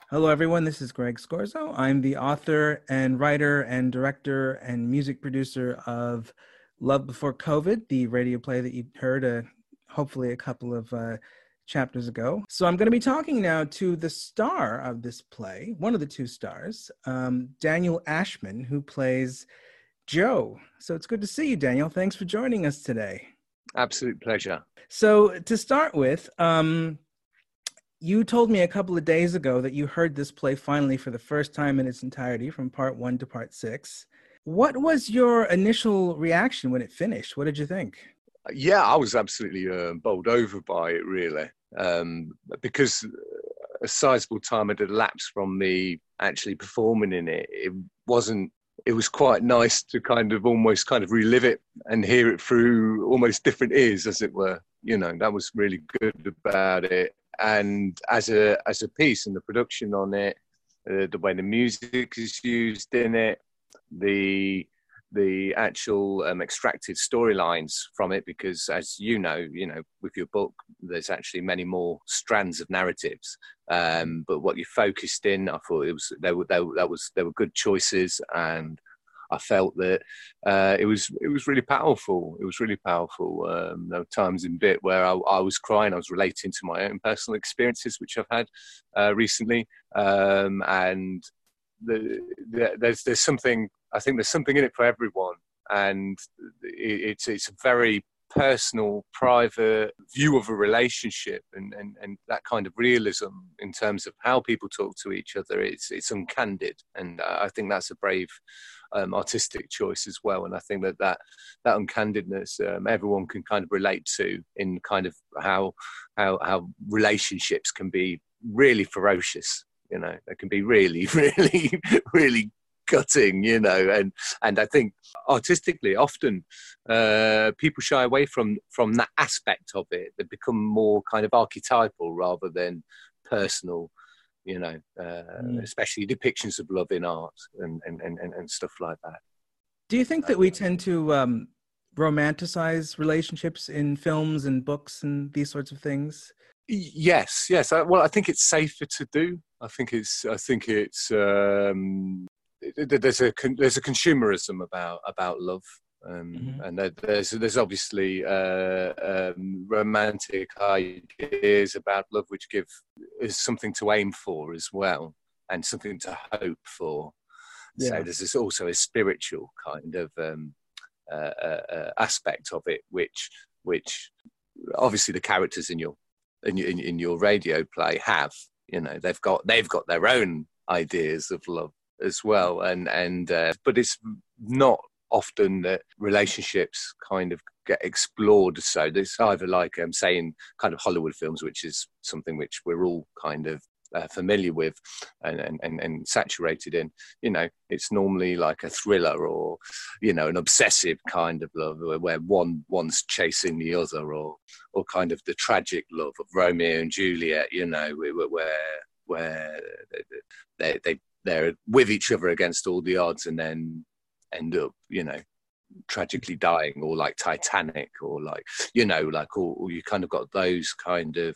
Hello, everyone. This is Greg Scorzo. I'm the author and writer and director and music producer of Love Before COVID, the radio play that you heard hopefully a couple of chapters ago. So I'm going to be talking now to the star of this play, one of the two stars, Daniel Ashman, who plays Joe. So it's good to see you, Daniel. Thanks for joining us today. Absolute pleasure. So to start with, you told me a couple of days ago that you heard this play finally for the first time in its entirety, from part 1 to part 6. What was your initial reaction when it finished? What did you think? Yeah, I was absolutely bowled over by it, really, because a sizable time had elapsed from me actually performing in it. It was quite nice to almost relive it and hear it through almost different ears, as it were. That was really good about it. And as a piece, and the production on it, the way the music is used in it, the actual extracted storylines from it, because as you know, with your book, there's actually many more strands of narratives. But what you focused in, I thought there were good choices, and I felt that it was really powerful. It was really powerful. There were times in bit where I was crying. I was relating to my own personal experiences, which I've had recently, and there's something. I think there's something in it for everyone, and it's a very personal, private view of a relationship, and that kind of realism in terms of how people talk to each other. It's uncandid, and I think that's a brave artistic choice as well. And I think that uncandidness everyone can kind of relate to, in kind of how relationships can be really ferocious. They can be really, really, really gutting, and I think artistically often people shy away from that aspect of it. They become more kind of archetypal rather than personal, especially depictions of love in art and stuff like that. Do you think that we tend to romanticize relationships in films and books and these sorts of things? Yes. Well, I think it's safer to do. I think it's there's a consumerism about love, and there's obviously romantic ideas about love which is something to aim for as well, and something to hope for. Yeah. So there's also a spiritual kind of aspect of it, which obviously the characters in your radio play have. They've got their own ideas of love as well, but it's not often that relationships kind of get explored. So there's either like saying kind of Hollywood films, which is something which we're all kind of familiar with and saturated in. It's normally like a thriller, or an obsessive kind of love where one's chasing the other, or kind of the tragic love of Romeo and Juliet, where they're with each other against all the odds, and then end up, tragically dying, or like Titanic, or like, or you kind of got those kind of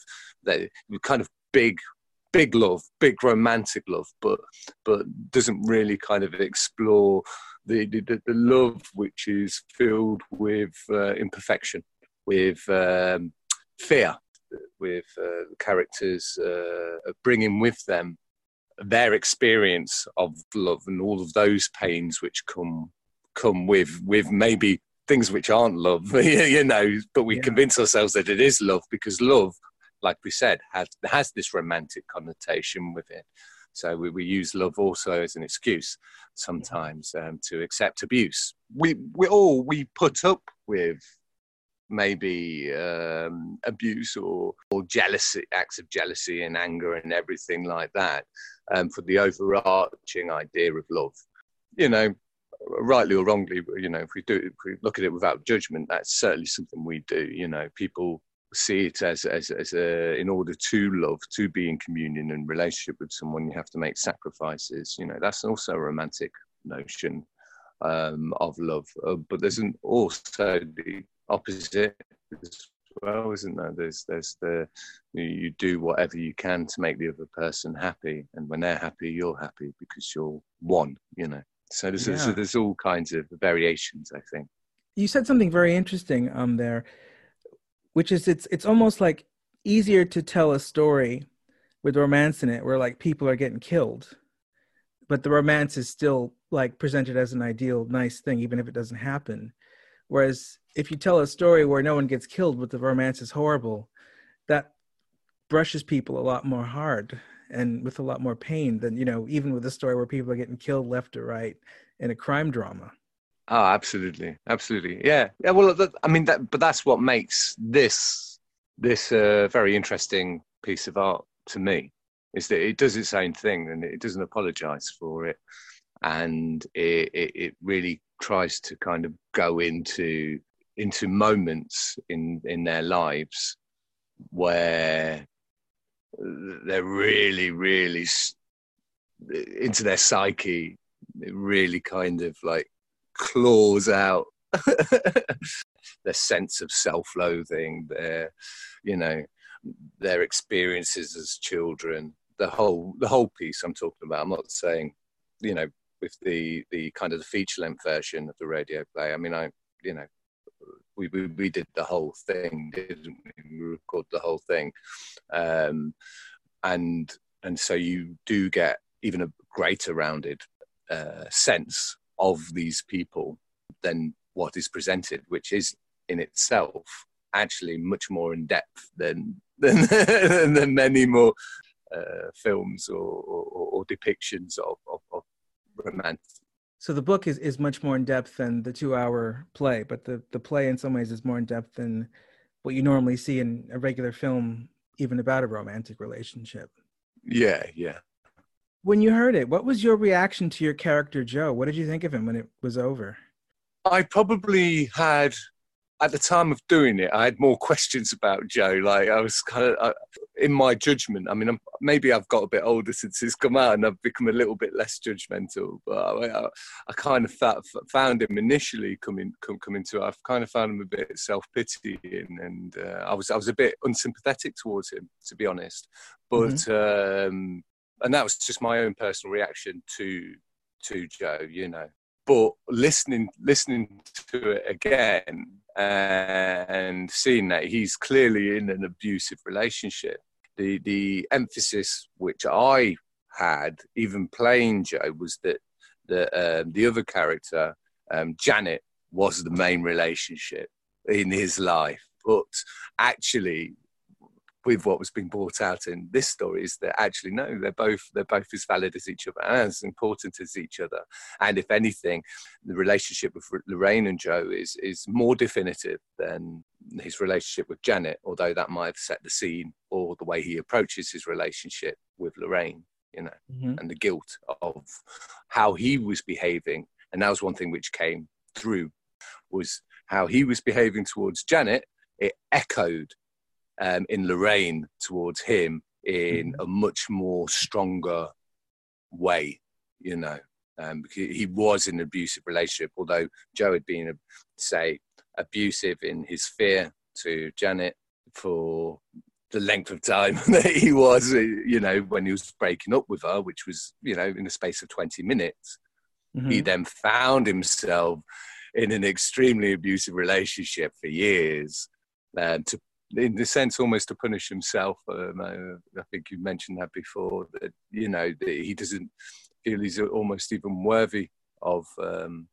big love, big romantic love, but doesn't really kind of explore the love which is filled with imperfection, with fear, with characters bringing with them their experience of love and all of those pains which come with maybe things which aren't love, but we convince ourselves that it is love, because love, like we said, has this romantic connotation with it. So we use love also as an excuse sometimes to accept abuse. We put up with maybe abuse or jealousy, acts of jealousy and anger and everything like that, for the overarching idea of love. Rightly or wrongly, if we look at it without judgment, that's certainly something we do. People see it as in order to love, to be in communion and relationship with someone, you have to make sacrifices. That's also a romantic notion of love. But there's also the opposite as well, isn't there? There's the you do whatever you can to make the other person happy, and when they're happy, you're happy because you're one. So Yeah. there's all kinds of variations, I think. You said something very interesting there, which is it's almost like easier to tell a story with romance in it where like people are getting killed, but the romance is still like presented as an ideal nice thing even if it doesn't happen. Whereas if you tell a story where no one gets killed but the romance is horrible, that brushes people a lot more hard and with a lot more pain than, even with a story where people are getting killed left or right in a crime drama. Oh, absolutely, absolutely, yeah, yeah. Well, I mean, but that's what makes this very interesting piece of art to me, is that it does its own thing and it doesn't apologize for it, and it really tries to kind of go into moments in their lives where they're really, really into their psyche. It really kind of like claws out their sense of self-loathing, their experiences as children, the whole piece I'm talking about. I'm not saying, with the kind of the feature-length version of the radio play. I mean, we did the whole thing, didn't we? We recorded the whole thing, and so you do get even a greater rounded sense of these people than what is presented, which is in itself actually much more in depth than many more films or depictions of romance. So the book is much more in depth than the 2 hour play, but the play in some ways is more in depth than what you normally see in a regular film, even about a romantic relationship. Yeah, yeah. When you heard it, what was your reaction to your character, Joe? What did you think of him when it was over? I probably had, at the time of doing it, I had more questions about Joe. Like I was kind of, in my judgment, I mean, maybe I've got a bit older since it's come out and I've become a little bit less judgmental, but I kind of found him initially coming to it. I've kind of found him a bit self-pitying, and I was a bit unsympathetic towards him, to be honest. But, Mm-hmm. And that was just my own personal reaction to Joe, But listening to it again and seeing that he's clearly in an abusive relationship, the emphasis which I had, even playing Joe, was that the other character, Janet, was the main relationship in his life. But actually, with what was being brought out in this story, is that actually no, they're both as valid as each other and as important as each other. And if anything, the relationship with Lorraine and Joe is more definitive than his relationship with Janet, although that might have set the scene, or the way he approaches his relationship with Lorraine, Mm-hmm. and the guilt of how he was behaving. And that was one thing which came through, was how he was behaving towards Janet. It echoed in Lorraine towards him in a much more stronger way, because he was in an abusive relationship, although Joe had been, say, abusive in his fear to Janet for the length of time that he was, when he was breaking up with her, which was, in the space of 20 minutes. Mm-hmm. He then found himself in an extremely abusive relationship for years, to, in the sense, almost to punish himself. I think you mentioned that before, that, that he doesn't feel he's almost even worthy of the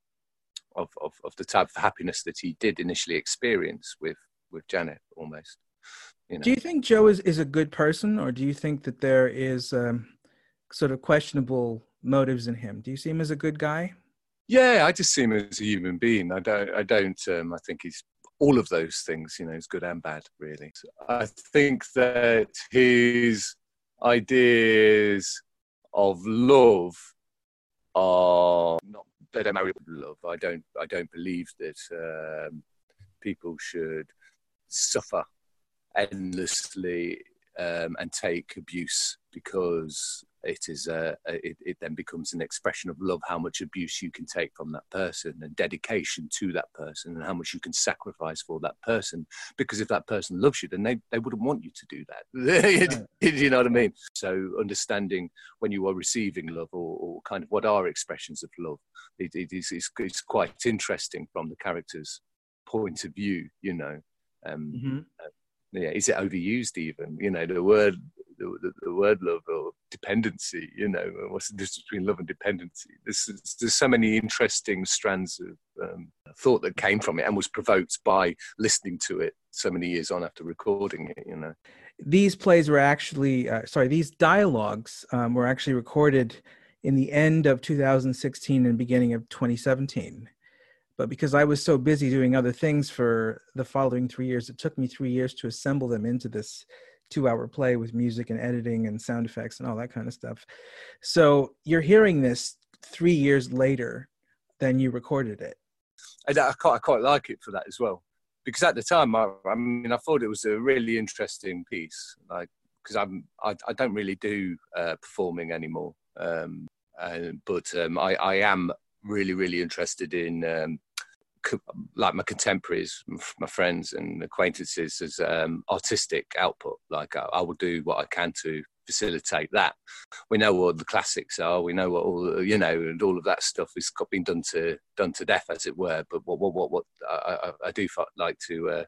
type of happiness that he did initially experience with Janet, almost. Do you think Joe is a good person, or do you think that there is sort of questionable motives in him? Do you see him as a good guy? Yeah, I just see him as a human being. I think he's all of those things, is good and bad, really. I think that his ideas of love are not, they don't marry love. I don't believe that people should suffer endlessly and take abuse because it then becomes an expression of love, how much abuse you can take from that person and dedication to that person, and how much you can sacrifice for that person. Because if that person loves you, then they wouldn't want you to do that. You know what I mean? So understanding when you are receiving love, or kind of what are expressions of love, it's quite interesting from the character's point of view, you know. Yeah, is it overused even? You know, the word love or dependency, you know, what's the difference between love and dependency? There's so many interesting strands of thought that came from it and was provoked by listening to it so many years on after recording it, you know. These plays were actually, these dialogues were actually recorded in the end of 2016 and beginning of 2017. But because I was so busy doing other things for the following 3 years, it took me 3 years to assemble them into this 2-hour play with music and editing and sound effects and all that kind of stuff. So you're hearing this 3 years later than you recorded it. I quite like it for that as well, because at the time, I thought it was a really interesting piece, like, because I don't really do performing anymore, but I am really interested in like my contemporaries, my friends and acquaintances, as artistic output. Like I will do what I can to facilitate that. We know what the classics are. We know what all, you know, and all of that stuff has been done to death, as it were. But what I do like to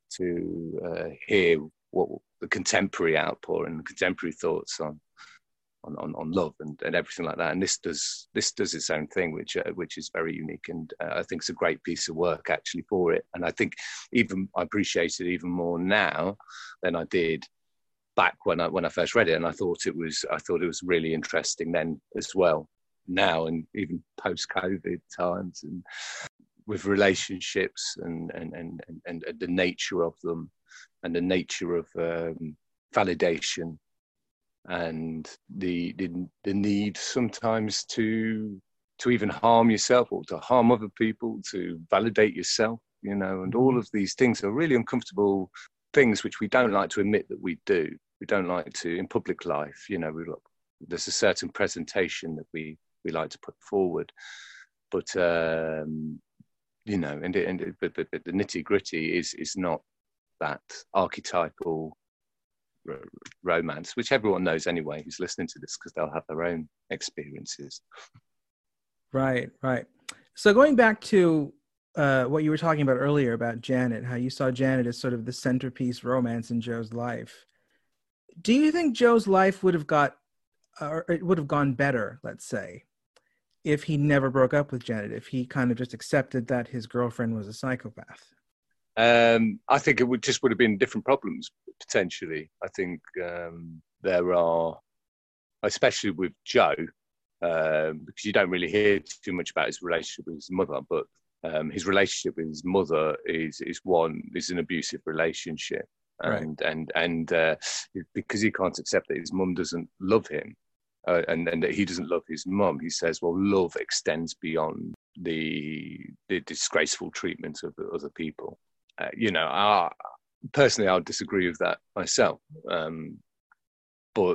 hear what the contemporary outpour and the contemporary thoughts on love and everything like that. And this does its own thing, which is very unique, and I think it's a great piece of work actually for it. And I think I appreciate it even more now than I did back when I first read it. And I thought it was really interesting then as well, now, and even post-COVID times, and with relationships and the nature of them, and the nature of validation, and the need sometimes to even harm yourself or to harm other people to validate yourself, you know. And all of these things are really uncomfortable things which we don't like to admit that we do. We don't like to in public life, you know. There's a certain presentation that we like to put forward, but you know, but the nitty gritty is not that archetypal romance, which everyone knows anyway who's listening to this, because they'll have their own experiences. Right. So going back to what you were talking about earlier about Janet, how you saw Janet as sort of the centerpiece romance in Joe's life. Do you think Joe's life would have gone better, let's say, if he never broke up with Janet, if he kind of just accepted that his girlfriend was a psychopath? I think it would have been different problems, potentially. I think there are, especially with Joe, because you don't really hear too much about his relationship with his mother, but his relationship with his mother is an abusive relationship, and because he can't accept that his mum doesn't love him, and that he doesn't love his mum, he says, well, love extends beyond the disgraceful treatment of the other people. You know, personally, I would disagree with that myself. But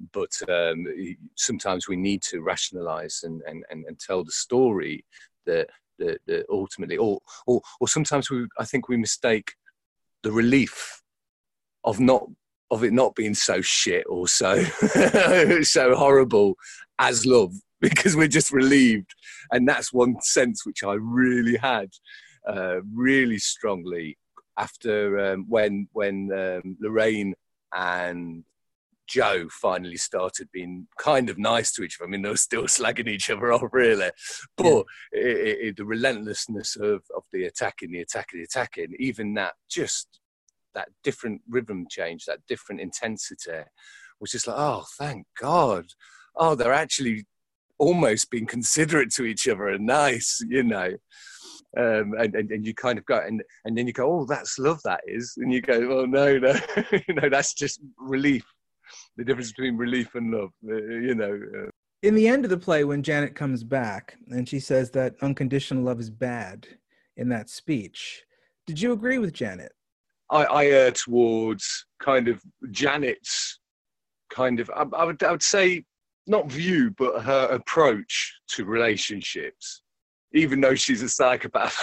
sometimes we need to rationalize and tell the story that ultimately, or sometimes I think we mistake the relief of it not being so shit or so so horrible as love, because we're just relieved. And that's one sense which I really had really strongly after when Lorraine and Joe finally started being kind of nice to each other. I mean, they were still slagging each other off, really. But the relentlessness of the attacking, even that different rhythm change, that different intensity, was just like, oh, thank God. Oh, they're actually almost being considerate to each other and nice, you know. And you kind of go, and then you go, oh, that's love, that is. And you go, oh, no, you know, that's just relief. The difference between relief and love, you know. In the end of the play, when Janet comes back and she says that unconditional love is bad in that speech, did you agree with Janet? I err towards kind of Janet's kind of, I would say not view, but her approach to relationships, even though she's a psychopath.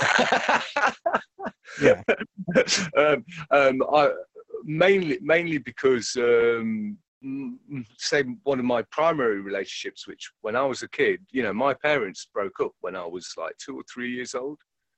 Yeah. Mainly because, say, one of my primary relationships, which when I was a kid, my parents broke up when I was like 2 or 3 years old.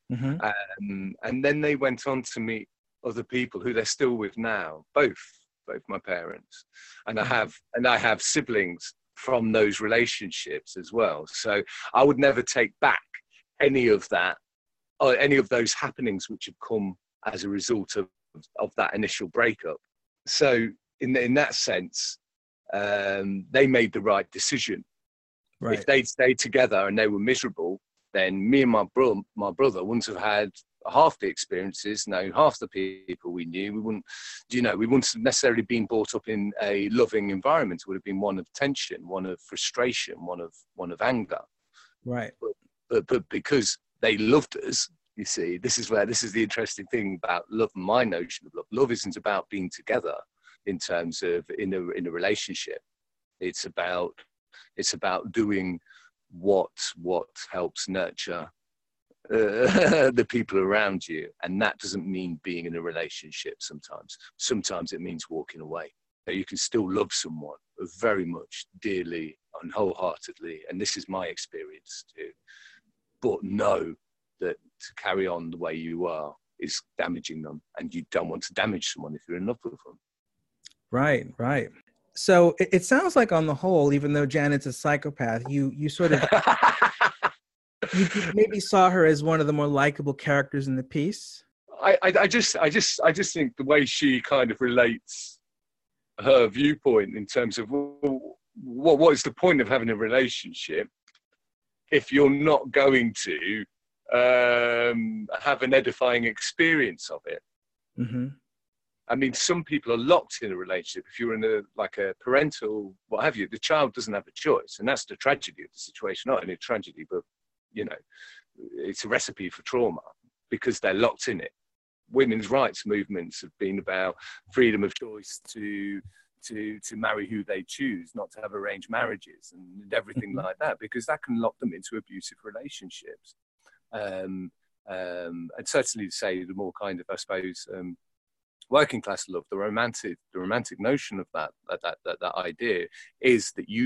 And then they went on to meet other people who they're still with now, both my parents. And I have siblings from those relationships as well. So I would never take back any of that, or any of those happenings which have come as a result of that initial breakup. So in that sense, they made the right decision. Right. If they'd stayed together and they were miserable, then me and my brother wouldn't have had half the experiences, half the people we knew. We wouldn't have necessarily been brought up in a loving environment. It would have been one of tension, one of frustration, one of anger. Right. But because they loved us, you see, this is the interesting thing about love and my notion of love. Love isn't about being together in terms of in a relationship. It's about doing what helps nurture the people around you, and that doesn't mean being in a relationship. Sometimes it means walking away. You can still love someone very much, dearly and wholeheartedly, and this is my experience too, but know that to carry on the way you are is damaging them, and you don't want to damage someone if you're in love with them. Right. So it sounds like, on the whole, even though Janet's a psychopath, you sort of you maybe saw her as one of the more likable characters in the piece. I just think the way she kind of relates her viewpoint in terms of what is the point of having a relationship if you're not going to have an edifying experience of it. Mm-hmm. I mean, some people are locked in a relationship. If you're in a parental, what have you, the child doesn't have a choice. And that's the tragedy of the situation. Not only a tragedy, but, it's a recipe for trauma because they're locked in it. Women's rights movements have been about freedom of choice to marry who they choose, not to have arranged marriages and everything like that, because that can lock them into abusive relationships. And certainly, say, the more kind of, I suppose, working class love, the romantic notion of that idea is that you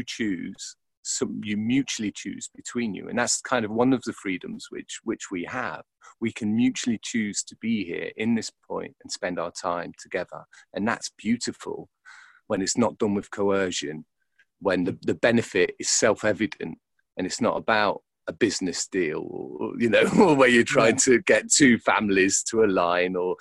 mutually choose between you, and that's kind of one of the freedoms which we have. We can mutually choose to be here in this point and spend our time together, and that's beautiful when it's not done with coercion, when the benefit is self-evident and it's not about a business deal, or where you're trying to get two families to align, or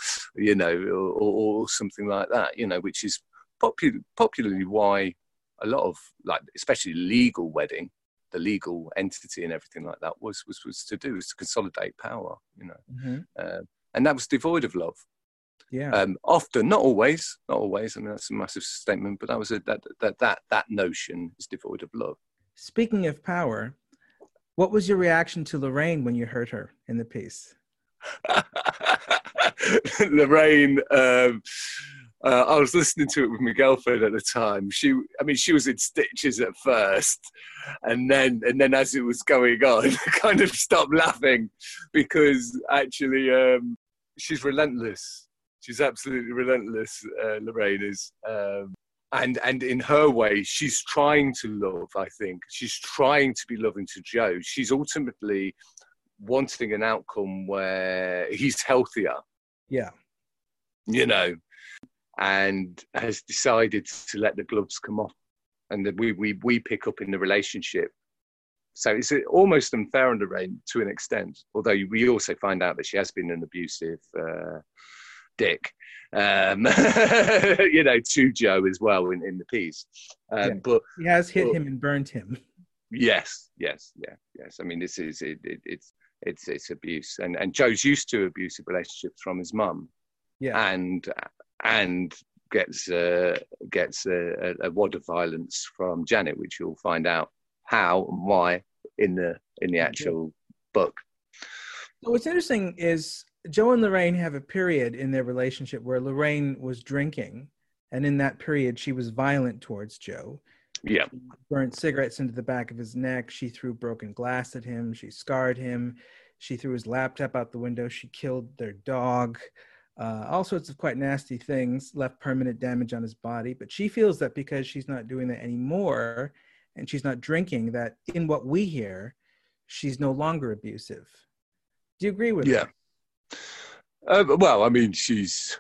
something like that, which is popularly why a lot of, like, especially legal wedding, the legal entity and everything like that was to consolidate power, and that was devoid of love. Yeah. Often, not always. I mean, that's a massive statement, but that was that notion is devoid of love. Speaking of power, what was your reaction to Lorraine when you heard her in the piece? Lorraine, I was listening to it with my girlfriend at the time. She was in stitches at first, and then as it was going on, I kind of stopped laughing because actually she's relentless. She's absolutely relentless. Lorraine is. And in her way, she's trying to love, I think. She's trying to be loving to Joe. She's ultimately wanting an outcome where he's healthier. Yeah. And has decided to let the gloves come off. And that we pick up in the relationship. So it's almost unfair on Lorraine to an extent, although we also find out that she has been an abusive dick. To Joe as well in the piece. But he has hit him and burned him. Yes. I mean, this is it's abuse, and Joe's used to abusive relationships from his mum. Yeah, and gets a wad of violence from Janet, which you'll find out how and why in the actual book. So what's interesting is Joe and Lorraine have a period in their relationship where Lorraine was drinking, and in that period she was violent towards Joe. Yeah. She burnt cigarettes into the back of his neck. She threw broken glass at him. She scarred him. She threw his laptop out the window. She killed their dog. All sorts of quite nasty things, left permanent damage on his body. But she feels that because she's not doing that anymore and she's not drinking, that in what we hear, she's no longer abusive. Do you agree with Yeah. Well, I mean, she's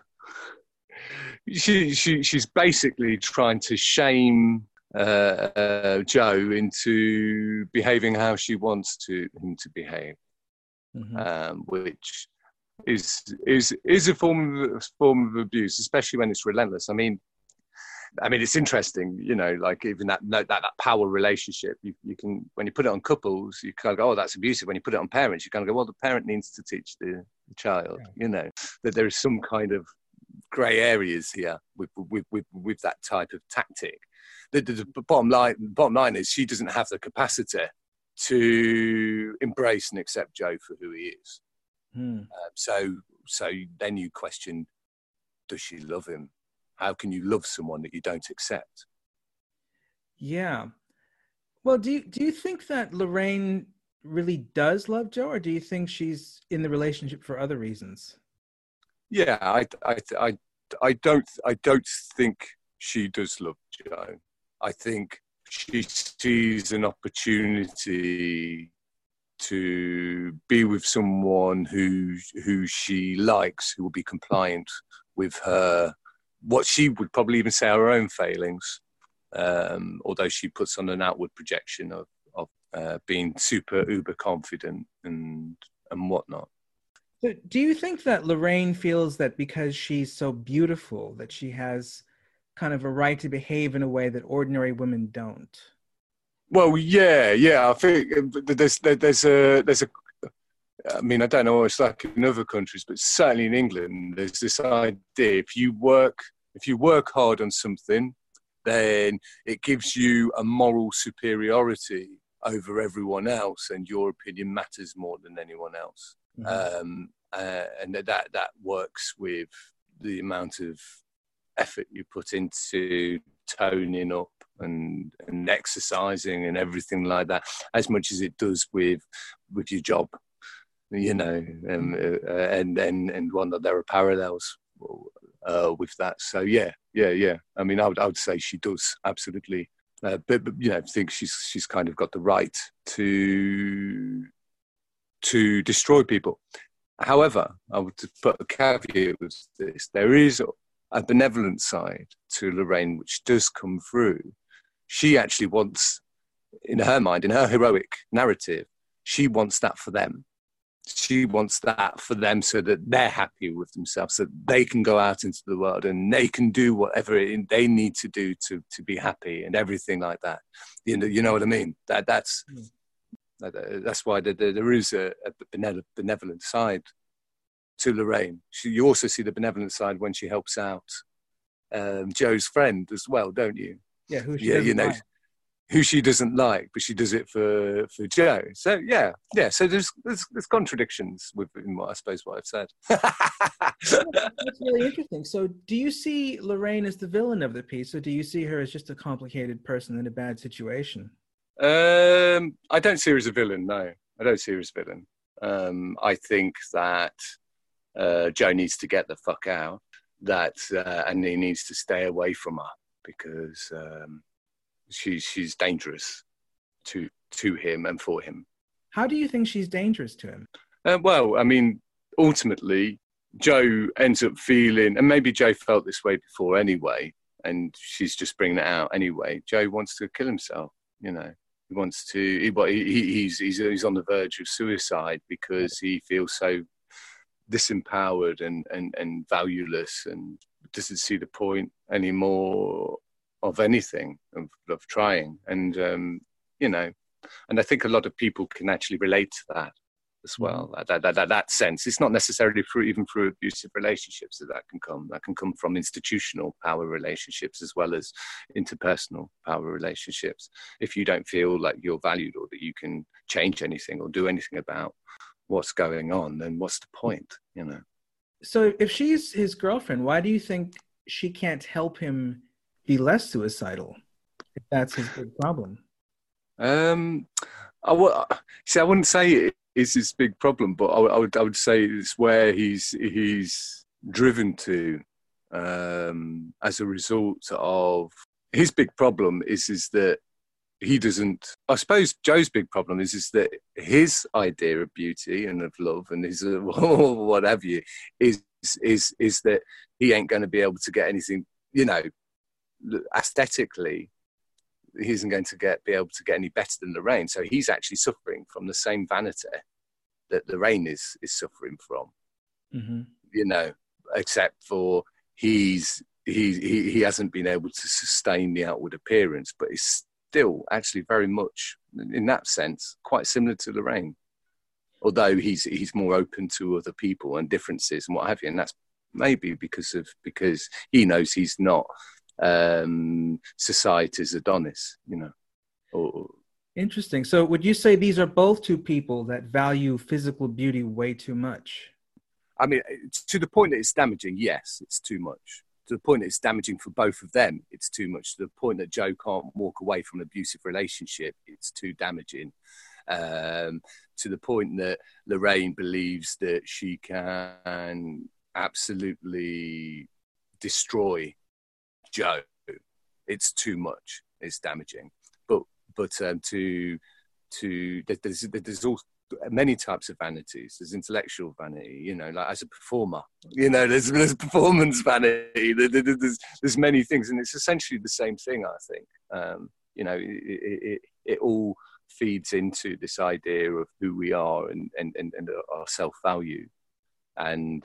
basically trying to shame Joe into behaving how she wants him to behave, which is a form of abuse, especially when it's relentless. I mean, it's interesting, you know, like even that power relationship. You can, when you put it on couples, you kind of go, oh, that's abusive. When you put it on parents, you kind of go, well, the parent needs to teach the child, you know, that there is some kind of grey areas here with that type of tactic. The bottom line is she doesn't have the capacity to embrace and accept Joe for who he is. So then you question, does she love him? How can you love someone that you don't accept? Yeah. Well, do you think that Lorraine really does love Joe, or do you think she's in the relationship for other reasons? Yeah, I don't think she does love Joe. I think she sees an opportunity to be with someone who she likes, who will be compliant with her, what she would probably even say her own failings, although she puts on an outward projection of being super uber confident and whatnot. So do you think that Lorraine feels that because she's so beautiful that she has kind of a right to behave in a way that ordinary women don't? Well, yeah. I think there's a. I mean, I don't know what it's like in other countries, but certainly in England, there's this idea: if you work hard on something, then it gives you a moral superiority over everyone else, and your opinion matters more than anyone else. And that works with the amount of effort you put into toning up and exercising and everything like that, as much as it does with your job, you know, and one that there are parallels with that. So yeah. I mean, I would say she does absolutely, but you know, I think she's kind of got the right to destroy people. However, I would put a caveat with this: there is a benevolent side to Lorraine which does come through. She actually wants, in her mind, in her heroic narrative, she wants that for them. She wants that for them so that they're happy with themselves, so that they can go out into the world and they can do whatever they need to do to be happy and everything like that. You know what I mean? That's why there is a benevolent side to Lorraine. You also see the benevolent side when she helps out Joe's friend as well, don't you? Yeah, who she doesn't like, but she does it for Joe. So yeah. So there's contradictions within what I've said. That's really interesting. So do you see Lorraine as the villain of the piece, or do you see her as just a complicated person in a bad situation? I don't see her as a villain. No, I don't see her as a villain. I think that Joe needs to get the fuck out. And he needs to stay away from her because she's dangerous to him and for him. How do you think she's dangerous to him? Well, I mean, ultimately, Joe ends up feeling, and maybe Joe felt this way before anyway, and she's just bringing it out anyway. Joe wants to kill himself. You know, he wants to. He's on the verge of suicide because he feels so disempowered and valueless, and doesn't see the point anymore of anything, of trying. And you know, and I think a lot of people can actually relate to that as well. That sense. It's not necessarily even through abusive relationships that can come from institutional power relationships as well as interpersonal power relationships. If you don't feel like you're valued or that you can change anything or do anything about what's going on, then what's the point, you know? So if she's his girlfriend, why do you think she can't help him be less suicidal? if that's his big problem. Um, see. I wouldn't say it is his big problem, but I would say it's where he's driven to as a result of his big problem is that he doesn't. I suppose Joe's big problem is that his idea of beauty and of love and his what have you is that he ain't going to be able to get anything, you know, aesthetically. He isn't going to be able to get any better than Lorraine. So he's actually suffering from the same vanity that Lorraine is suffering from. Mm-hmm. You know, except for he hasn't been able to sustain the outward appearance, but he's still actually very much, in that sense, quite similar to Lorraine. Although he's more open to other people and differences and what have you, and that's maybe because he knows he's not society's Adonis, you know. Or, Interesting. So would you say these are both two people that value physical beauty way too much? I mean, to the point that it's damaging, yes, it's too much. To the point that it's damaging for both of them, it's too much. To the point that Joe can't walk away from an abusive relationship, it's too damaging. To the point that Lorraine believes that she can absolutely destroy Joe, it's too much. It's damaging. But there's all many types of vanities. There's intellectual vanity, you know, like as a performer, you know, there's performance vanity. There's many things, and it's essentially the same thing, I think. You know, it all feeds into this idea of who we are and our self-value, and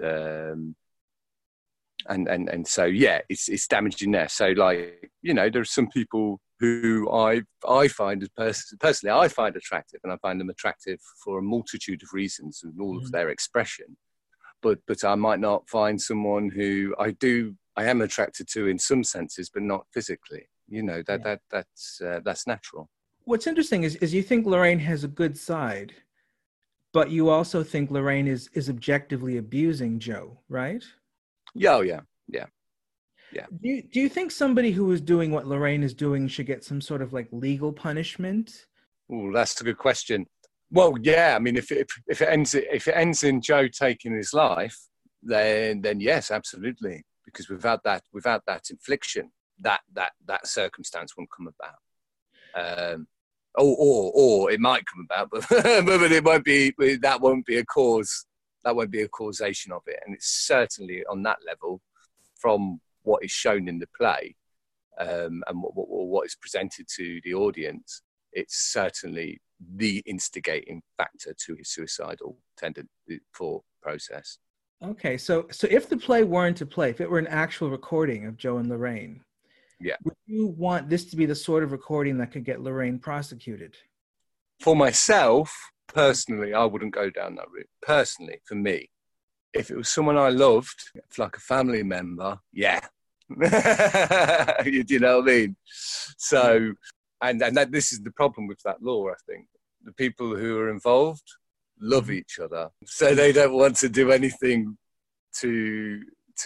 so yeah, it's damaging there. So, like, you know, there are some people who I find personally I find attractive, and I find them attractive for a multitude of reasons and all of their expression. But I might not find someone who I am attracted to in some senses, but not physically. You know, that's natural. What's interesting is you think Lorraine has a good side, but you also think Lorraine is objectively abusing Joe, right? Yeah, oh, yeah. Do you think somebody who is doing what Lorraine is doing should get some sort of like legal punishment? Oh, that's a good question. Well, yeah. I mean, if it ends in Joe taking his life, then yes, absolutely. Because without that infliction, that circumstance won't come about. Or it might come about, but it won't be. That won't be a cause. That won't be a causation of it. And it's certainly on that level, from what is shown in the play and what is presented to the audience, it's certainly the instigating factor to his suicidal thought process. Okay, so if the play weren't to play, if it were an actual recording of Joe and Lorraine, yeah, would you want this to be the sort of recording that could get Lorraine prosecuted? For myself, personally, I wouldn't go down that route. Personally, for me, if it was someone I loved, it's like a family member, yeah. Do you know what I mean? So, and this is the problem with that law, I think. The people who are involved love each other, so they don't want to do anything to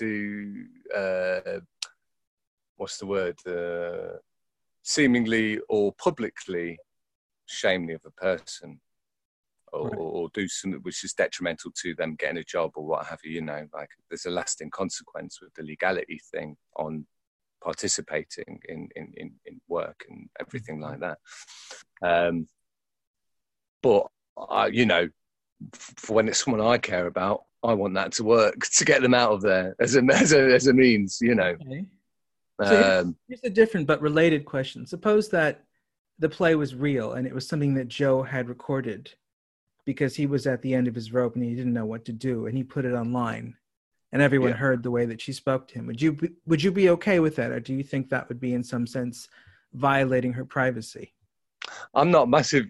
what's the word? Seemingly or publicly shame the other person. Or do something which is detrimental to them getting a job or what have you, you know, like there's a lasting consequence with the legality thing on participating in work and everything like that. But you know, for when it's someone I care about, I want that to work to get them out of there as a means, you know. Okay. So here's a different but related question. Suppose that the play was real and it was something that Joe had recorded because he was at the end of his rope and he didn't know what to do, and he put it online and everyone heard the way that she spoke to him. Would you be okay with that? Or do you think that would be in some sense violating her privacy? I'm not a massive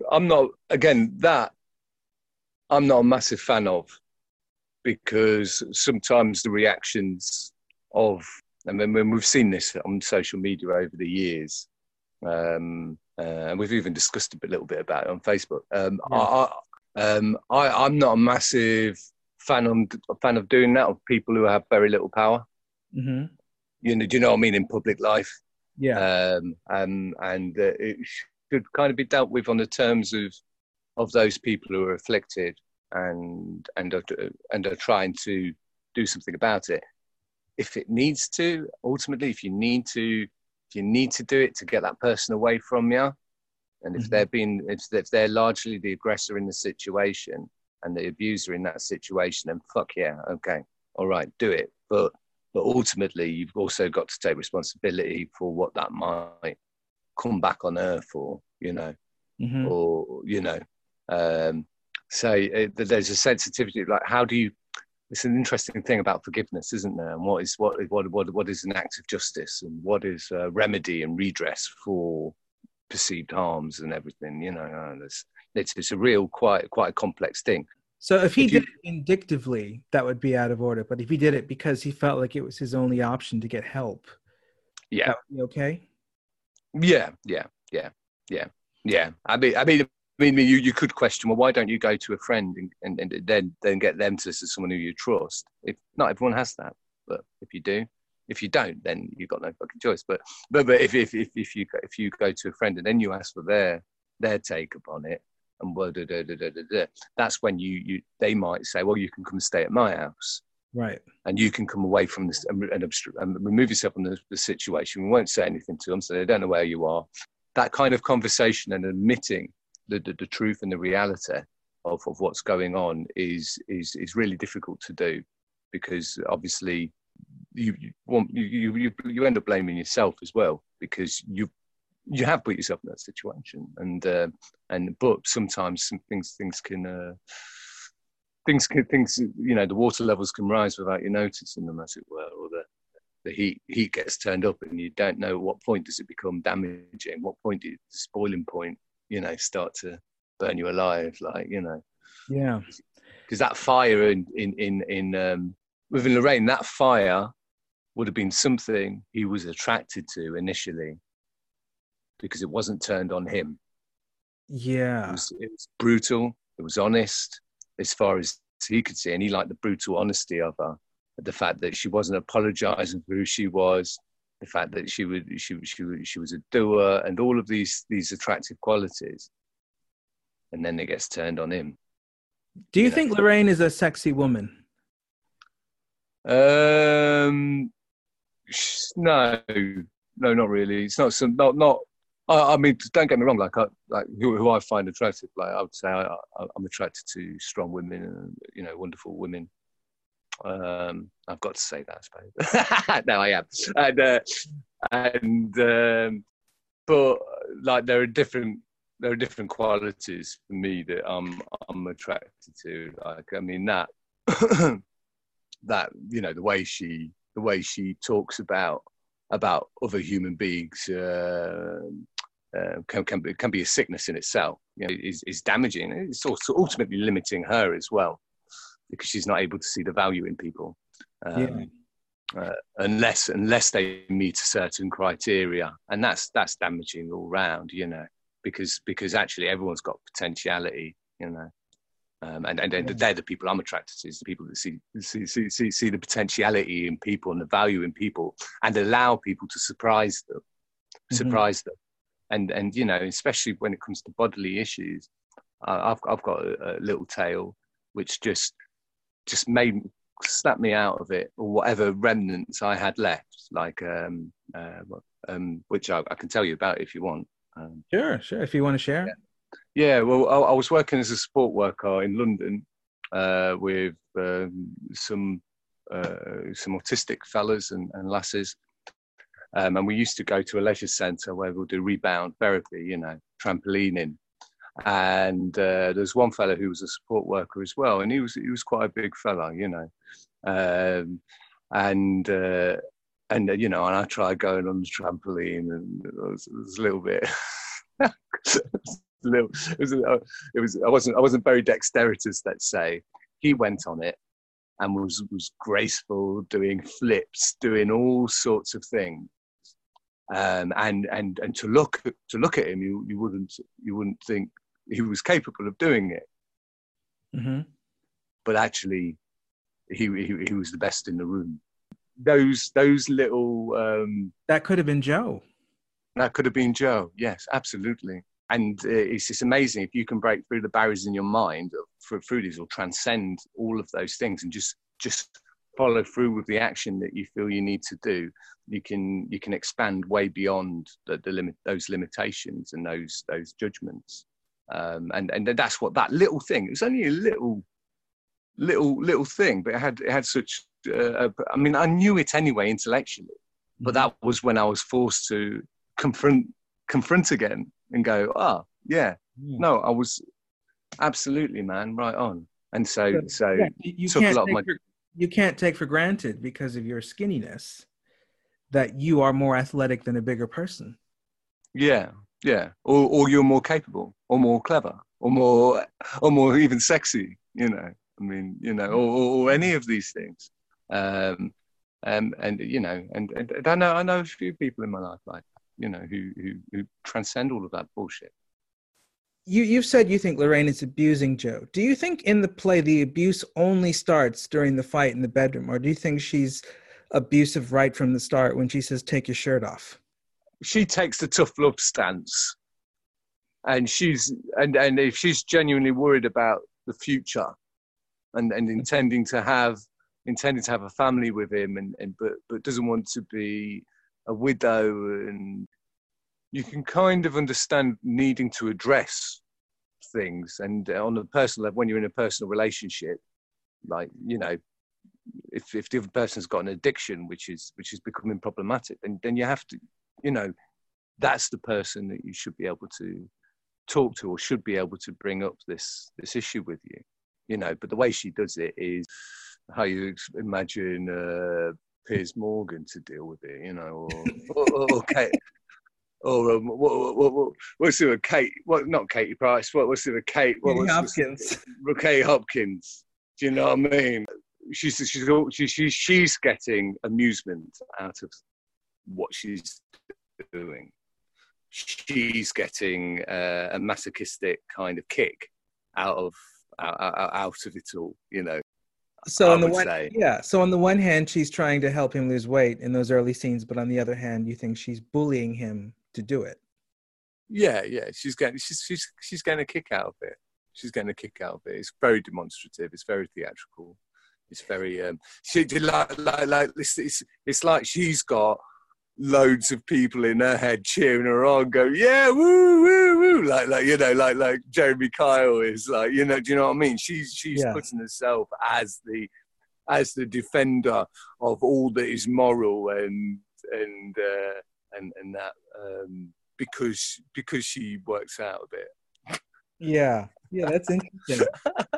fan of, because sometimes the reactions of, and when we've seen this on social media over the years, and we've even discussed a little bit about it on Facebook. I'm not a massive fan of doing that, of people who have very little power. Mm-hmm. You know, do you know what I mean, in public life? Yeah. And it should kind of be dealt with on the terms of those people who are afflicted and are trying to do something about it. If it needs to, ultimately, if you need to do it to get that person away from you, and if they're largely the aggressor in the situation and the abuser in that situation, then fuck yeah, okay, all right, do it. But ultimately, you've also got to take responsibility for what that might come back on earth, or or so there's a sensitivity. Like, how do you? It's an interesting thing about forgiveness, isn't there? And what is an act of justice, and what is remedy and redress for perceived harms and everything? It's a real quite a complex thing. So if he did it vindictively, that would be out of order. But if he did it because he felt like it was his only option to get help, that would be okay. Yeah. I mean, you could question, well, why don't you go to a friend and then get them to someone who you trust? If not everyone has that, but if you don't, then you've got no fucking choice. But if you go to a friend and then you ask for their take upon it, and that's when they might say, well, you can come and stay at my house. Right. And you can come away from this and remove yourself from the situation. We won't say anything to them, so they don't know where you are. That kind of conversation and admitting the truth and the reality of what's going on is really difficult to do, because obviously you end up blaming yourself as well, because you have put yourself in that situation, but sometimes some things can the water levels can rise without you noticing them, as it were, or the heat gets turned up and you don't know at what point does it become damaging, what point does the boiling point start to burn you alive, yeah, because that fire in within Lorraine, that fire would have been something he was attracted to initially, because it wasn't turned on him. Yeah, it was brutal, it was honest as far as he could see, and he liked the brutal honesty of her, the fact that she wasn't apologizing for who she was, the fact that she was a doer, and all of these attractive qualities, and then it gets turned on him. Do you think Lorraine is a sexy woman? No, not really. It's not. I mean, don't get me wrong. Like who I find attractive, like I would say, I'm attracted to strong women, wonderful women. I've got to say that, I suppose. No, I am. But like there are different qualities for me that I'm attracted to. Like, I mean, that the way she talks about other human beings can be a sickness in itself. Is damaging. It's also ultimately limiting her as well, because she's not able to see the value in people unless they meet a certain criteria, and that's damaging all round. Because actually everyone's got potentiality. And they're the people I'm attracted to. Is the people that see the potentiality in people and the value in people, and allow people to surprise them. And especially when it comes to bodily issues, I've got a little tale which just snapped me out of it, or whatever remnants I had left, like which I can tell you about if you want. Sure, if you want to share. Yeah, well, I was working as a support worker in London with some autistic fellas and lasses, and we used to go to a leisure centre where we'll do rebound therapy, trampolining. And there's one fella who was a support worker as well, and he was quite a big fella, and I tried going on the trampoline, and it was a little bit. I wasn't very dexterous, let's say. He went on it and was graceful, doing flips, doing all sorts of things. And to look at him, you wouldn't think he was capable of doing it. Mm-hmm. But actually, he was the best in the room. Those little that could have been Joe. That could have been Joe. Yes, absolutely. And it's just amazing if you can break through the barriers in your mind through these, or transcend all of those things, and just follow through with the action that you feel you need to do. You can expand way beyond the limit, those limitations and those judgments. And that's what that little thing. It was only a little thing, but it had such. I mean, I knew it anyway intellectually, but that was when I was forced to confront again and go, no, I was absolutely, man, right on. And so you took a lot of my. You can't take for granted, because of your skinniness, that you are more athletic than a bigger person. Yeah, or you're more capable, or more clever, or more even sexy. You know, I mean, you know, or any of these things. And you know, and I know a few people in my life like that, you know, who transcend all of that bullshit. You've said you think Lorraine is abusing Joe. Do you think in the play the abuse only starts during the fight in the bedroom, or do you think she's abusive right from the start when she says, "Take your shirt off"? She takes the tough love stance, and and if she's genuinely worried about the future, and intending to have a family with him, but doesn't want to be a widow, and you can kind of understand needing to address things. And on a personal level, when you're in a personal relationship, like, you know, if the other person's got an addiction which is becoming problematic, then you have to, you know, that's the person that you should be able to talk to, or should be able to bring up this issue with you, you know. But the way she does it is how you imagine Piers Morgan to deal with it, you know, or Kate, or what's it with Kate? What, not Katie Price? What's it with Kate? Katie Hopkins. Kate Hopkins. Do you know what I mean? She's getting amusement out of what she's doing. She's getting a masochistic kind of kick out of it all, you know. So on the one hand, she's trying to help him lose weight in those early scenes, but on the other hand, you think she's bullying him to do it. Yeah, she's getting a kick out of it. She's getting a kick out of it. It's very demonstrative. It's very theatrical. It's very it's like she's got loads of people in her head cheering her on, go, yeah, woo, woo, woo, like you know, like Jeremy Kyle is, like, you know, do you know what I mean? She's putting herself as the defender of all that is moral and that because she works out a bit. Yeah, that's interesting.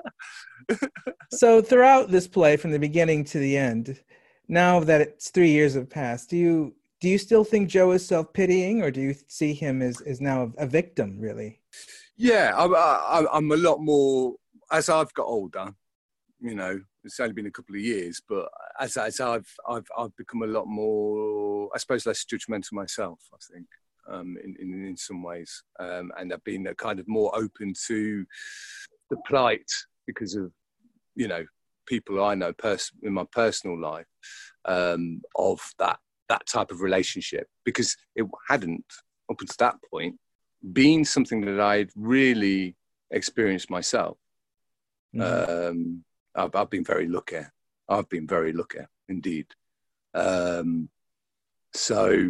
So throughout this play, from the beginning to the end, now that it's 3 years have passed, do you still think Joe is self-pitying, or do you see him as now a victim, really? Yeah, I'm a lot more, as I've got older, you know, it's only been a couple of years, but as I've become a lot more, I suppose, less judgmental myself, I think, in some ways. And I've been kind of more open to the plight because of, you know, people I know in my personal life, of that type of relationship, because it hadn't, up until that point, been something that I'd really experienced myself. Mm-hmm. I've been very lucky. I've been very lucky indeed. So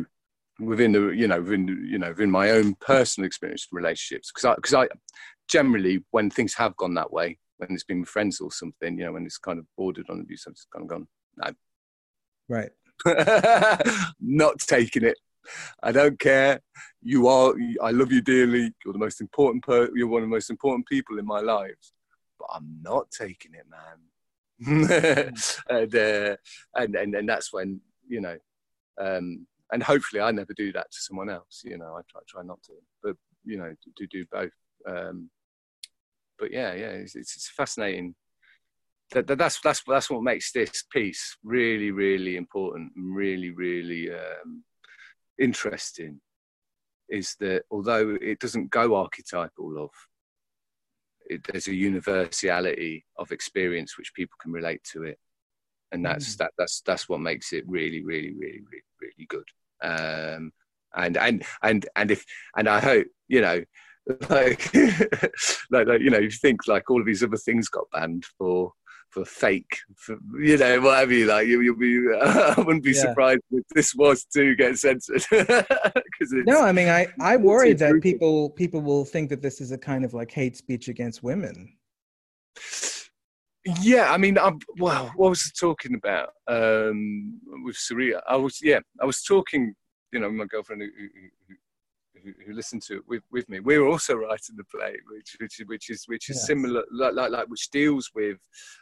within my own personal experience with relationships, because I generally, when things have gone that way, when it's been with friends or something, you know, when it's kind of bordered on abuse, I've just kind of gone, no. Right. Not taking it. I don't care. I love you dearly. You're the most important you're one of the most important people in my life, but I'm not taking it, man. and that's when, you know, and hopefully I never do that to someone else. You know, I try not to, but, you know, do both. But yeah, it's fascinating. That's what makes this piece really, really important and really, really interesting, is that although it doesn't go archetypal there's a universality of experience which people can relate to it, and that's what makes it really, really, really, really, really good. And I hope, you know, like, like you know, you think like all of these other things got banned for fake, for, you know, whatever you like. You'll be. I wouldn't be Yeah. surprised if this was to get censored because No, it's I mean, I worry it's that brutal. people will think that this is a kind of like hate speech against women. Yeah, I mean, well, what was I talking about with Saria? I was talking, you know, with my girlfriend who listened to it with me. We were also writing the play, which is Yeah. similar, like which deals with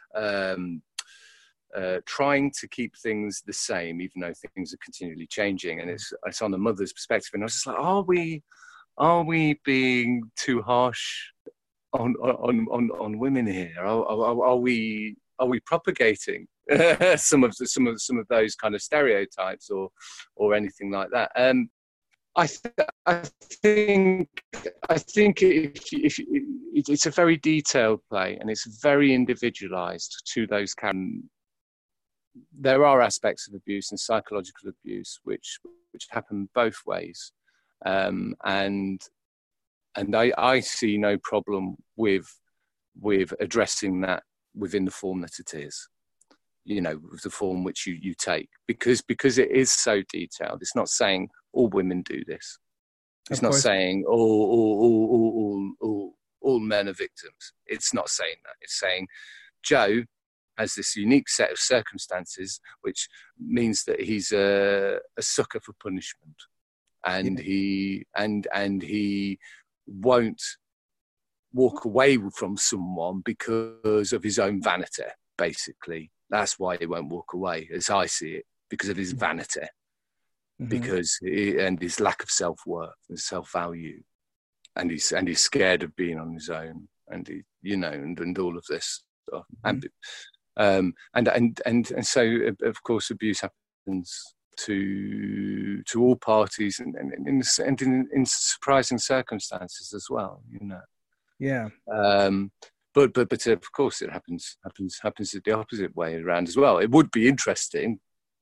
trying to keep things the same, even though things are continually changing, and it's on the mother's perspective. And I was just like, are we being too harsh on women here? Are we propagating some of those kind of stereotypes or anything like that? I think it's a very detailed play, and it's very individualized to those characters. There are aspects of abuse and psychological abuse which happen both ways, and I see no problem with addressing that within the form that it is, you know, with the form which you take, because it is so detailed. It's not saying all women do this. It's Of not course. saying all men are victims. It's not saying that. It's saying Joe has this unique set of circumstances, which means that he's a sucker for punishment, and Yeah. he won't walk away from someone because of his own vanity. Basically, that's why he won't walk away, as I see it, because of his vanity, Mm-hmm. and his lack of self-worth and self-value, and he's scared of being on his own, and he, you know, and all of this stuff. And so of course abuse happens to all parties, and in surprising circumstances as well, you know. Yeah. But of course it happens the opposite way around as well. It would be interesting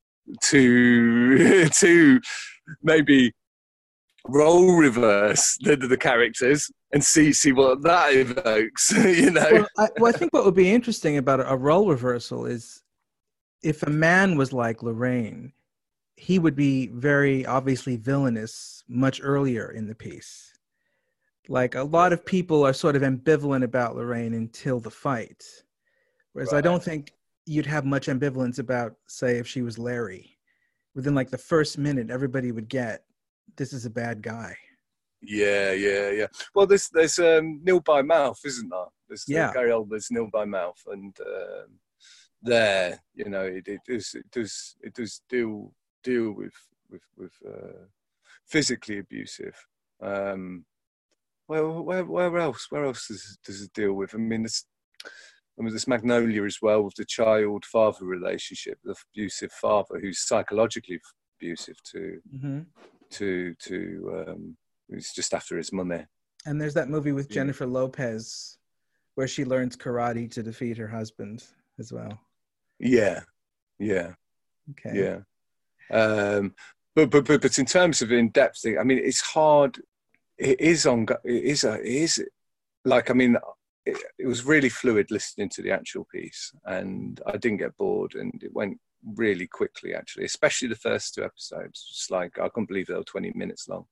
to to maybe role reverse the characters and see what that evokes. You know. Well, I think what would be interesting about a role reversal is if a man was like Lorraine, he would be very obviously villainous much earlier in the piece. Like a lot of people are sort of ambivalent about Lorraine until the fight, whereas I Right. don't think you'd have much ambivalence about, say, if she was Larry. Within like the first minute, everybody would get this is a bad guy. Yeah. Well, there's nil by mouth, isn't there? There's Yeah. Gary Oldman's nil by mouth, and there, you know, it does deal with physically abusive. Well, where else does it deal with? I mean, there's Magnolia as well, with the child-father relationship, the abusive father who's psychologically abusive Mm-hmm. to who's just after his money. And there's that movie with Yeah. Jennifer Lopez where she learns karate to defeat her husband as well. Yeah. Okay. But in terms of in depth thing, I mean, it's hard. It is like, I mean, it was really fluid listening to the actual piece, and I didn't get bored, and it went really quickly actually, especially the first two episodes. Just like, I couldn't believe they were 20 minutes long.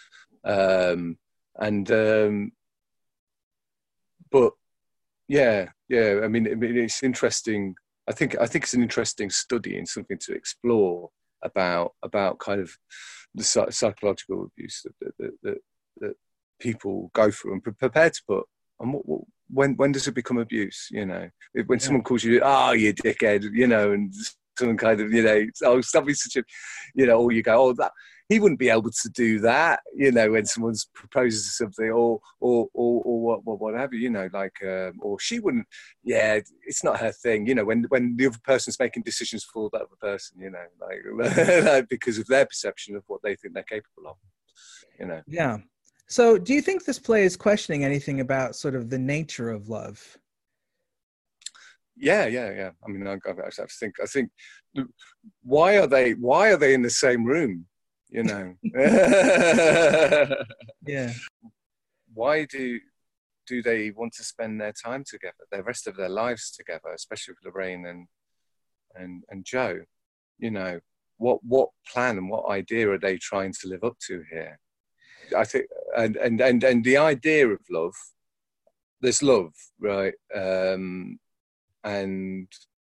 But yeah. I mean, it's interesting. I think it's an interesting study and something to explore about kind of the psychological abuse that people go through and prepared to put. And when does it become abuse? You know, when Yeah. someone calls you, "Oh, you dickhead," you know, and some kind of, you know, "Oh, stop being such a," you know, or you go, "Oh, that." He wouldn't be able to do that, you know, when someone's proposes something, or what have you, you know, like, or she wouldn't. Yeah, it's not her thing, you know. When the other person's making decisions for that other person, you know, like because of their perception of what they think they're capable of, you know. Yeah. So do you think this play is questioning anything about sort of the nature of love? Yeah. I mean, I think why are they in the same room? you know. Yeah. Why do they want to spend their time together, the rest of their lives together, especially with Lorraine and Joe? You know, what plan and what idea are they trying to live up to here? I think, and the idea of love, there's love, right? And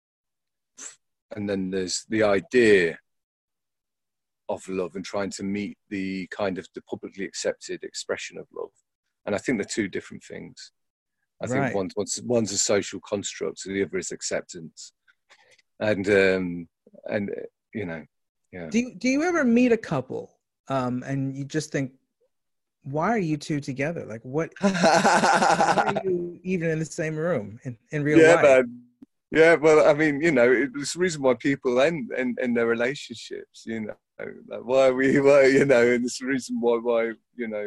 then there's the idea of love and trying to meet the kind of the publicly accepted expression of love. And I think they're two different things. I think Right. one's a social construct, and the other is acceptance. And you know, yeah. Do you ever meet a couple and you just think, why are you two together? Like, why are you even in the same room in real Yeah, life? man. Yeah, well, I mean, you know, it's the reason why people end their relationships. You know, like why, you know, and it's the reason why, you know,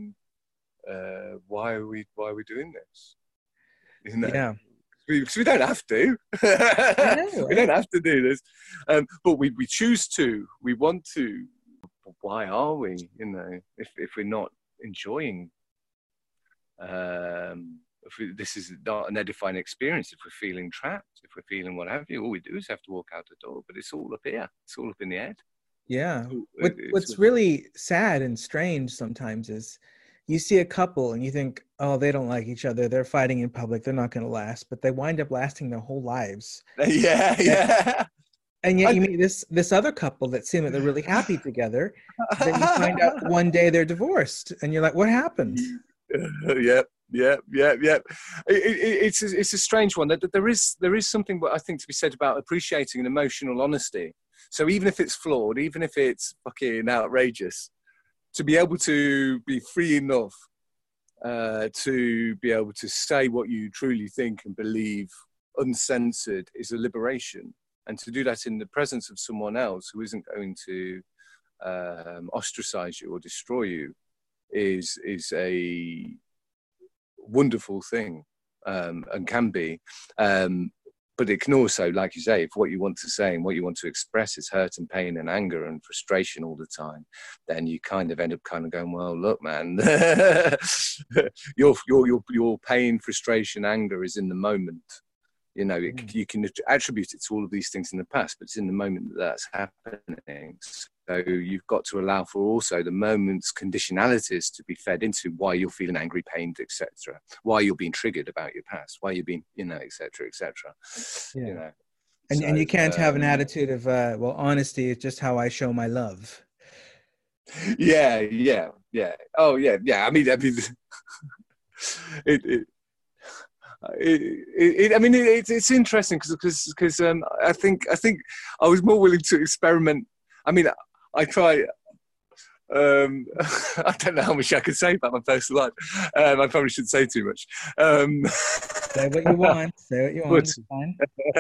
why are we doing this? You know, Yeah. because we don't have to. I know, We don't right? have to do this, but we choose to. We want to. Why are we? You know, if we're not enjoying, this is not an edifying experience, if we're feeling trapped, if we're feeling what have you, all we do is have to walk out the door. But it's all up here. It's all up in the head. Yeah. It's What's really sad and strange sometimes is you see a couple and you think, oh, they don't like each other. They're fighting in public. They're not going to last, but they wind up lasting their whole lives. yeah, And, yeah. and yet I, you meet this other couple that seem like they're really happy together. Then you find out one day they're divorced, and you're like, what happened? Yep, yep, yep, yep. It's a strange one. That there is something I think to be said about appreciating an emotional honesty. So even if it's flawed, even if it's fucking outrageous, to be able to be free enough to be able to say what you truly think and believe uncensored is a liberation. And to do that in the presence of someone else who isn't going to ostracize you or destroy you is a wonderful thing, and can be. But it can also, like you say, if what you want to say and what you want to express is hurt and pain and anger and frustration all the time, then you kind of end up kind of going, well, look, man, your pain, frustration, anger is in the moment. You know, you can attribute it to all of these things in the past, but it's in the moment that that's happening. So you've got to allow for also the moment's conditionalities to be fed into why you're feeling angry, pained, etc. Why you're being triggered about your past, why you're being, you know, etc., etc. Yeah. You know, And so you can't have an attitude of, well, honesty is just how I show my love. yeah, yeah, yeah. Oh, yeah, yeah. I mean, it I mean, it's interesting because I think I was more willing to experiment. I mean, I try. I don't know how much I can say about my personal life. I probably shouldn't say too much. Say what you want. Say what you want. But It's fine.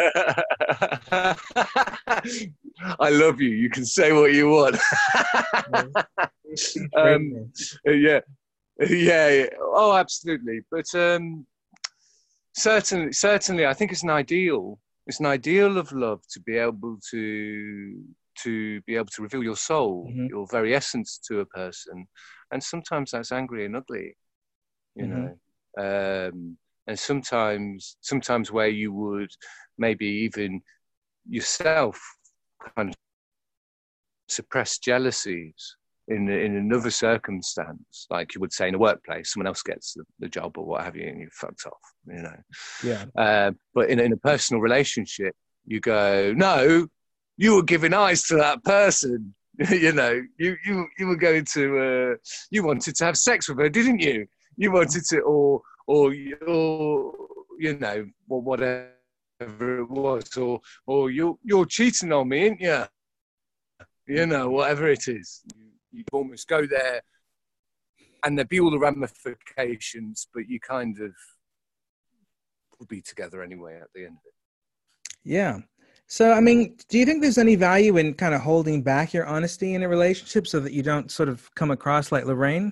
I love you. You can say what you want. Please pray um, for yeah, yeah. Oh, absolutely. But certainly, I think it's an ideal. It's an ideal of love to be able to be able to reveal your soul, me. your very essence to a person, and sometimes that's angry and ugly, you Hmm. know. And sometimes where you would maybe even yourself kind of suppress jealousies in another circumstance, like you would say in a workplace, someone else gets the job or what have you, and you fucked off, you know. Yeah. But in a personal relationship, you go, no, you were giving eyes to that person. You know, you were going to, you wanted to have sex with her, didn't you? You wanted to, or you know, or whatever it was, or you're cheating on me, ain't you? You know, whatever it is, you almost go there, and there'd be all the ramifications, but you kind of will be together anyway at the end of it. Yeah. So, I mean, do you think there's any value in kind of holding back your honesty in a relationship so that you don't sort of come across like Lorraine?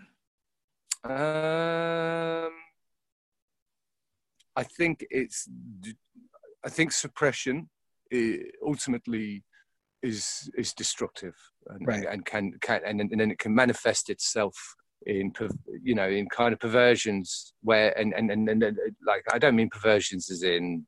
I think I think suppression ultimately is destructive. Right. and can and then it can manifest itself in in kind of perversions where and like, I don't mean perversions as in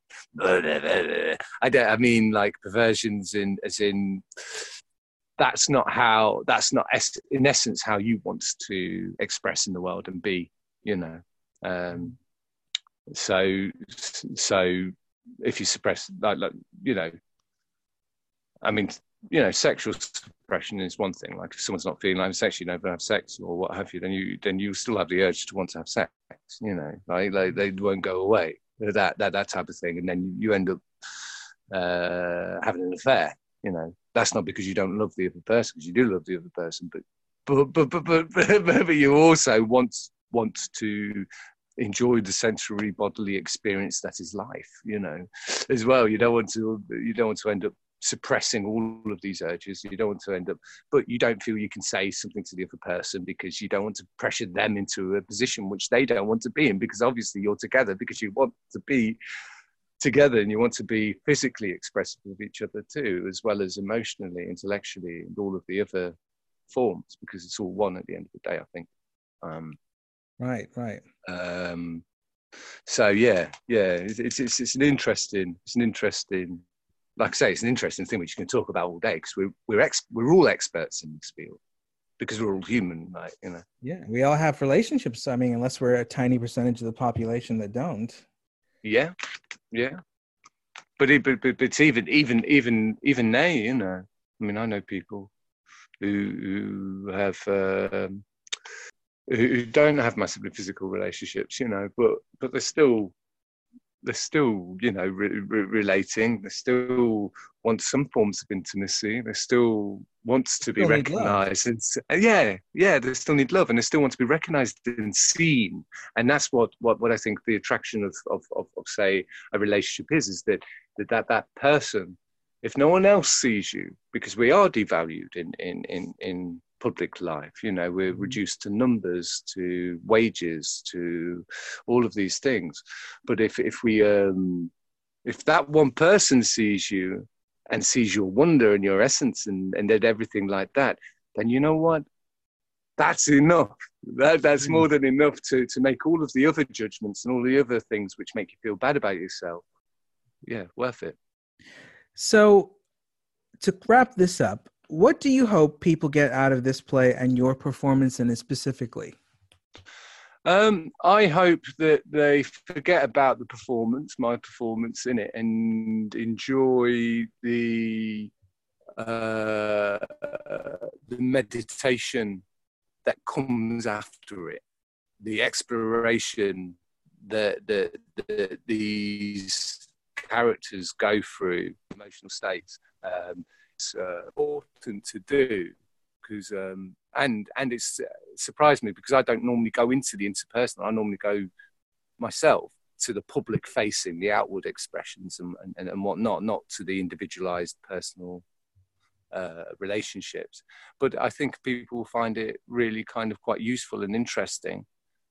I mean like perversions in as in that's not in essence how you want to express in the world and be, um so if you suppress like I mean, sexual suppression is one thing. Like if someone's not feeling like sex, you never have sex or what have you, then you still have the urge to want to have sex. Like they won't go away. That type of thing, and then you end up having an affair. That's not because you don't love the other person, because you do love the other person, but you also want to enjoy the sensory bodily experience that is life. As well. You don't want to end up suppressing all of these urges. You don't want to end up, but you don't feel you can say something to the other person because you don't want to pressure them into a position which they don't want to be in, because obviously you're together because you want to be together and you want to be physically expressive with each other too, as well as emotionally, intellectually, and all of the other forms, because it's all one at the end of the day, I think. Right. So yeah, it's an interesting, like I say, it's an interesting thing which you can talk about all day, because we're all experts in this field because we're all human, like, Yeah, we all have relationships. I mean, unless we're a tiny percentage of the population that don't. Yeah. But it's even they, I mean, I know people who have who don't have massively physical relationships, but they're still relating. They still want some forms of intimacy. They still want to be recognized, and they still need love, and they still want to be recognized and seen. And that's what I think the attraction of say a relationship is that person, if no one else sees you, because we are devalued in public life, we're reduced to numbers, to wages, to all of these things. But if that one person sees you and sees your wonder and your essence and everything like that, then you know what? That's enough. That's more than enough to make all of the other judgments and all the other things which make you feel bad about yourself, worth it. So to wrap this up, what do you hope people get out of this play and your performance in it specifically? I hope that they forget about my performance in it, and enjoy the meditation that comes after it, the exploration that these characters go through, emotional states. It's important to do, because and it's surprised me, because I don't normally go into the interpersonal. I normally go myself to the public facing, the outward expressions and whatnot, not to the individualized personal relationships. But I think people find it really kind of quite useful and interesting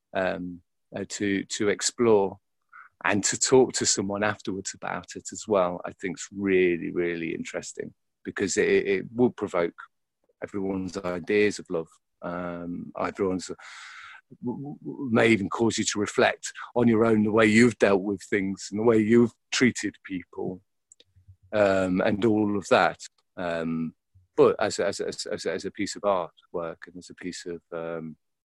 to explore, and to talk to someone afterwards about it as well. I think it's really, really interesting, because it will provoke everyone's ideas of love. Everyone's may even cause you to reflect on your own, the way you've dealt with things and the way you've treated people, and all of that. But as a piece of artwork, and as a piece of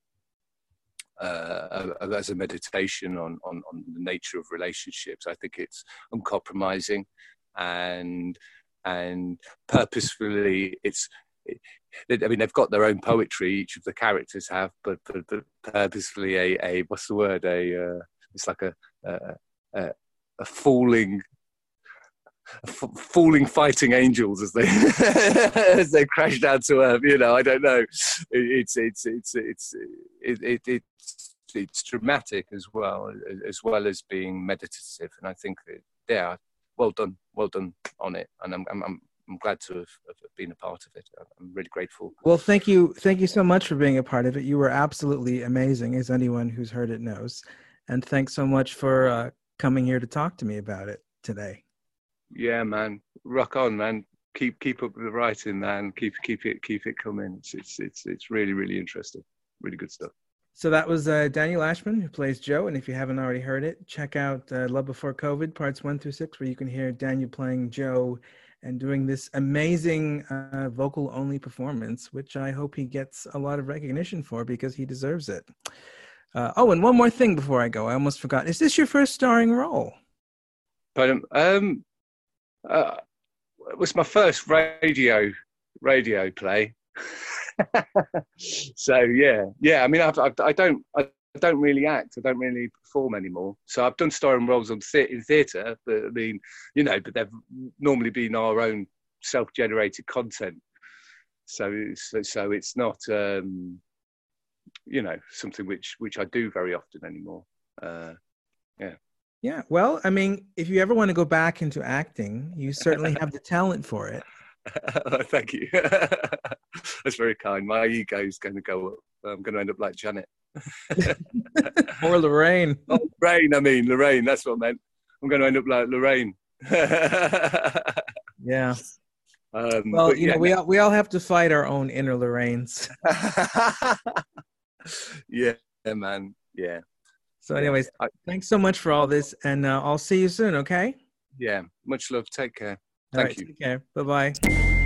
as a meditation on the nature of relationships, I think it's uncompromising, and purposefully I mean, they've got their own poetry, each of the characters have, but purposefully a what's the word? It's like a falling fighting angels as they as they crash down to earth. I don't know. It's dramatic as well as being meditative, and I think that well done on it, and I'm glad to have been a part of it. I'm really grateful. Well, thank you so much for being a part of it. You were absolutely amazing, as anyone who's heard it knows. And thanks so much for coming here to talk to me about it today. Yeah, man. Rock on, man. keep up with the writing, man. Keep it coming. It's really, really interesting. Really good stuff. So that was Daniel Ashman, who plays Joe. And if you haven't already heard it, check out Love Before COVID, parts 1 through 6, where you can hear Daniel playing Joe and doing this amazing vocal-only performance, which I hope he gets a lot of recognition for, because he deserves it. Oh, and one more thing before I go. I almost forgot. Is this your first starring role? But it was my first radio play. So yeah. I mean, I don't really act. I don't really perform anymore. So I've done starring roles in theatre, but I mean, you know, but they've normally been our own self-generated content. So it's not, you know, something which I do very often anymore. Yeah. Yeah. Well, I mean, if you ever want to go back into acting, you certainly have the talent for it. Thank you. That's very kind. My ego is going to go up. I'm going to end up like Janet. Or Lorraine. Oh, Lorraine. That's what I meant. I'm going to end up like Lorraine. Yeah. Well, you know, we all have to fight our own inner Lorraines. Yeah, man. Yeah. So anyways, thanks so much for all this, and I'll see you soon, okay? Yeah. Much love. Take care. Thank you. Take care. Bye-bye.